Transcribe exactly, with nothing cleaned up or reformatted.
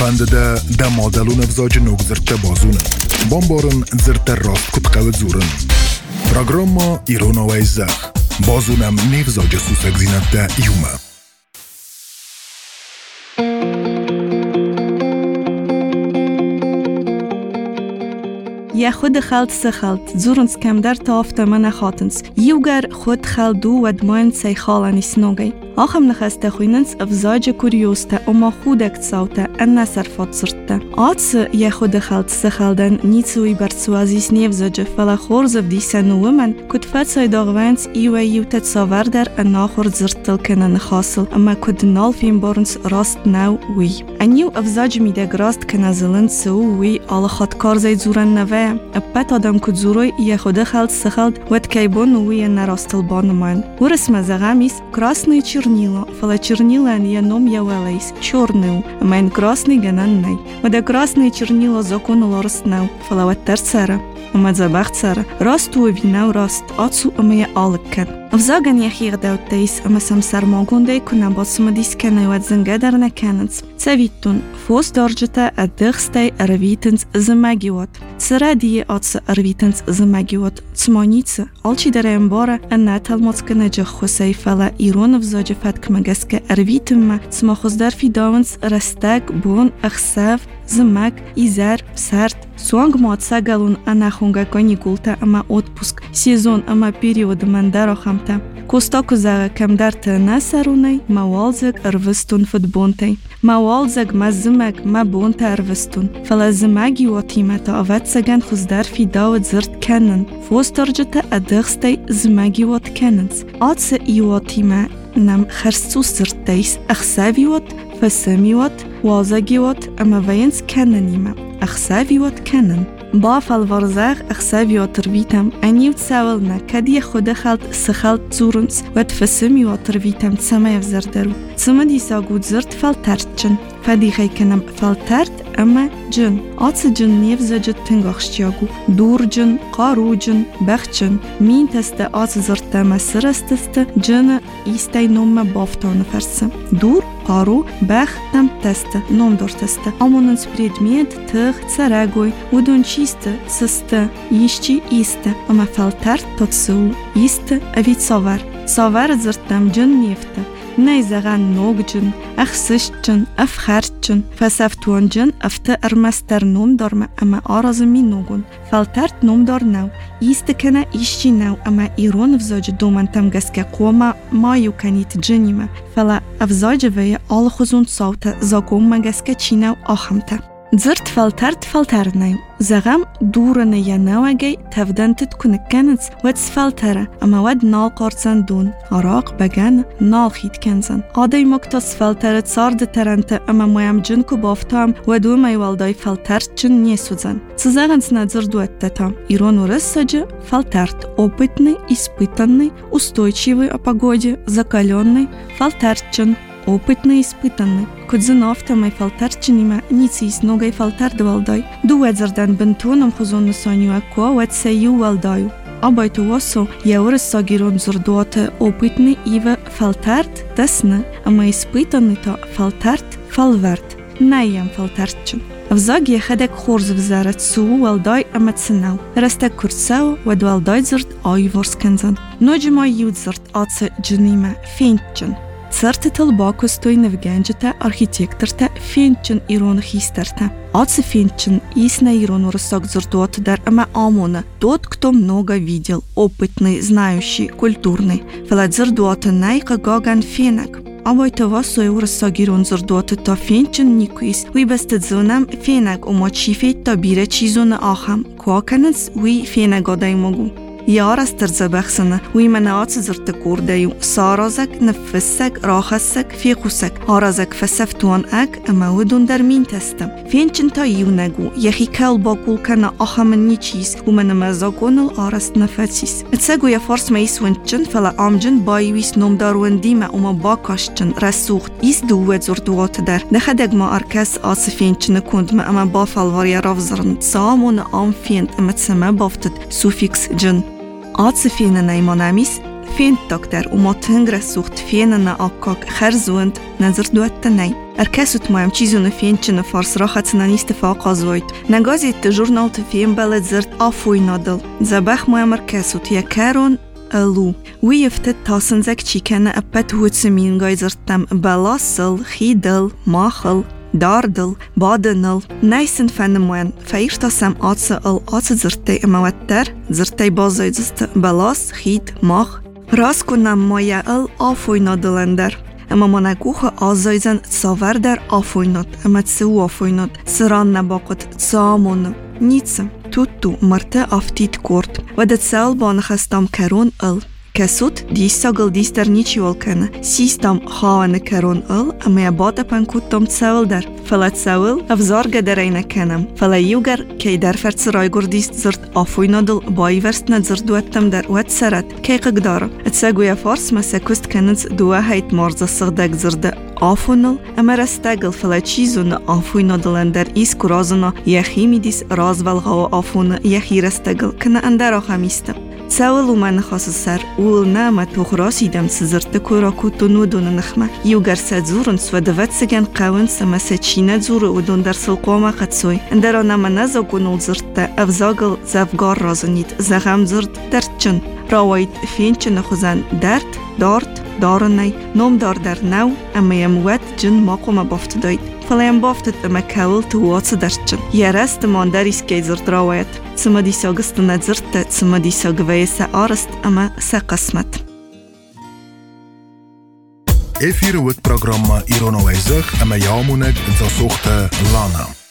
Fandida damodalun avzoji nog zirta bozun. Bomborin zirta rost kutqavi zurin. Programma Irona va Izzah. Bozunam nevzoji susak zinatda yuma. Ja خود خالد سخالد زورنس کم در تافت من خاتنس یوگر خود خالدو ود ماین سی خالانی سنوگی آخم نخسته خویننس افزاج کوریوسته اما خودک تساوته ان نصر فات سرته آتس ja خود خالد سخالدن نیتسوی برسوازیس نیفزاج فلا خورز افدی سنو من کد فت سای داغوانس ایوه یوته تساور در ان آخور زرتل کنن خاصل اما کد نال فیم بارنس راست نو وی انیو افزاج میدگ راست کنازلن سو وی آل خاد کار زید زورن نوه اپت آدم کد زوروی ja خود خالد سخالد ود کیبون وی نراستل بانمان ورس мазагамис красный чернила, фала чернила я ном явелейс, черную, а майн красный гананнай. Вода красные чернила закону лорснау, фала вот терцера, а мадзабах цера, расту винау раст, отцу а моя алыкен. В заган я хирдаутейс, а масам сармогундей куна босмадис кенай вад зангедар на кененс. Цавиттун, фос дорджета аддыхстай арвитенс замагиот. Церадие отца арвитенс замагиот. Цманица, алчи дараем бора, а натал моцкана джахусей фала Ирона в зоджа фатк магаске арвитемма, цмахоздар фидаванс растак бон ахсав, замаг, изар, псарт. Суанг моца галун анахунга каникулта ама отпуск, сезон ама период мандаро хамта. Костоку зага камдарта насарунай, мауалзаг арвестун футбонтай. Мауалзаг маззумаг ма бонта арвестун. Фала замаги ватимата аватсаган хуздар фидават зирт канан. Фосторджата адыхстай замаги ват кананс. Атса иwatima нам харсус зиртайс ахсавиот, фасамиот, وازاگیوت اما وینس کننیمه اخساویوت کنن با فالورزاغ اخساویوت رویتم انیوت سوال نکدی خود خالد سخالد زورنس و تفسمیوت رویتم تسمه افزردرو تسمه دیسا گود زرد فالترد جن فدیخی کنم فالترد اما جن آتس جن نیف زجد تنگاخشتیاگو دور جن قارو جن بخ جن مین تسته آتس زرده مسرست تسته جن ایستی نوم بافتان فرسم دور قارو بخ там теста, ном дор теста. Амонанс предмет, тых, царагой, удон чисто, сыста, ищи иста. Ама фалтар тот су, иста, а ведь совар. Совар зыртам джин нефта. Найзаган ног джин, ахсыш джин, афхар джин. Фасафтуан джин, афта армастар ном дорма, ама аразы ми ногун. Фалтарт ном дор нау. Иста кана ищи нау, ама Ирон взоджи доман там гаске кома маю канит джинима. Фала авзоджи вея алхузун саута загом магаске чинау ахамта. زرت فلترت فلترنايو زغم دورنا يناوغي تفدنتت كنكنت ودس فلتره اما ود نال قارسن دون عراق بگن نال خيت كنزن آداي مكتاس فلترت سارد ترنت اما موام جنكو بافتام ودو ميوالداي فلترت جن نيسوزن سزغنس надзор дуэттетам Ирону рысаджи фалтарт опытный, испытанный, устойчивый о погоде, закаленный, фалтарчен опытный, испытанный. Кодзин автомай фалтарчинима ницис ногай фалтар двалдай. Дуэдзердан бентоном хузон нусаню аква уэдсею валдаю. Абайту васо яурес сагирон зурдуата опытный ива фалтарт тесна, ама испытанный то фалтарт фалварт. Найям фалтарчин. В заге хадек хорз взарат суу валдай ама ценау. Растек курцау вадвалдай зурд айворскензан. Ноджима юдзурд аца джинима фейнтчин. Църтател бако стои на вгенджата архитекторта фенчен Ирон хистерта. Аца фенчен исна Ирону рысок зурдуат дар ама амона. Тот, кто много видел, опытный, знающий, культурный. Фалат зурдуата найка гаган фенак. Абайта васой урысок Ирон зурдуата та фенчен никуис. Уи бастет зонам фенак ума чифет та бире чизона ахам. Куаканец уи фенак адай могу. يارستر زبخسنا ويمنعات زرت كورديو سارزك نفسك راخسك في قوسك هارزك فسفتوان اك اما ودون در مين تستم فين چنتا يونگو يخي كال باقول كنا اخا من نيچيس ومن مزاقون الارست نفتيس اتساقو يا فارس ما يسونچن فلا امجن بايويس نوم داروان ديما وما باكاشچن رسوخت يس دووت زردوات در نخدق ما اركس آصفين چن كوند ما اما بافالواريا رافزرن سامون ام فين اما تسما بافتت سوفيكس جن آتسفين نايماناميس Fint doktor و ما تنگر سوخت فیننا آکاک خرزوند نظر دوت نی. ارکسوت مایم چیزو نفین چه نفارس راحت نانیست فاق زوید. نگازی تجورنال تفیم بلد زرد آفوی نادل. زبخ مایم ارکسوت یا کارون الو. وی یفتت تاسنزک چی کنه اپت هوت سمین گای زرتم بلاسل خیدل ماخل داردل بادنل نیسن فنموین فایر تاسم آتس ال آتس زرتی اموتر زرتی بازای زست بلاس خید ماخ راست کنم مایه ال آفوی نادلندر. اما ما نگوخ آزایزن ساور در آفوینات اما تسو آفوینات سران نباقت تسامون نیتسم توتو مرته آفتید کرد و ده تسال بانخستم کرون ال کسوت دیستاگل دیستر نیچیول کنه سیستم خواهن کرون ال اما بادا پنکوتم تسال در فلا تسال افزارگه در اینه کنم فلا یوگر که در فرد سرای گردیست زرد آفوینادل بای ورست نظر دوتم در وات سرد که قداره اتساگویا فارس مساکست کننز دوه هایت مرزا سغدگ زرده آفونل اما رستگل فلا چیزون آفوینادل اندر ایس کرازونا یخی میدیس رازولغا و آفون یخی رستگل کنه اندر آخمیستم سوالو من خاص سر اول نامه تخراسیدم سزرت کورا کوتو نودون نخمه یوگر سزورن سودوت سگن قوان سمسه چینه زور ودون در سلقوما قدسوی اندر آنما نزاگونول زرت افزاگل زفگار رازنید زغم زرد در چن راوید فینچ نخوزن درد دارد دارنی نوم دار در نو اما یموت جن ماقوم بافت داید فلایم بافتت اما کول تو واتس در چن یرست ماندریس که زرد راوید سما دیساگست نزرد سما دیساگوی سا آرست اما سا قسمت Efir wordt programma Irono Wijzig en met jou moet ik de zochte Lana.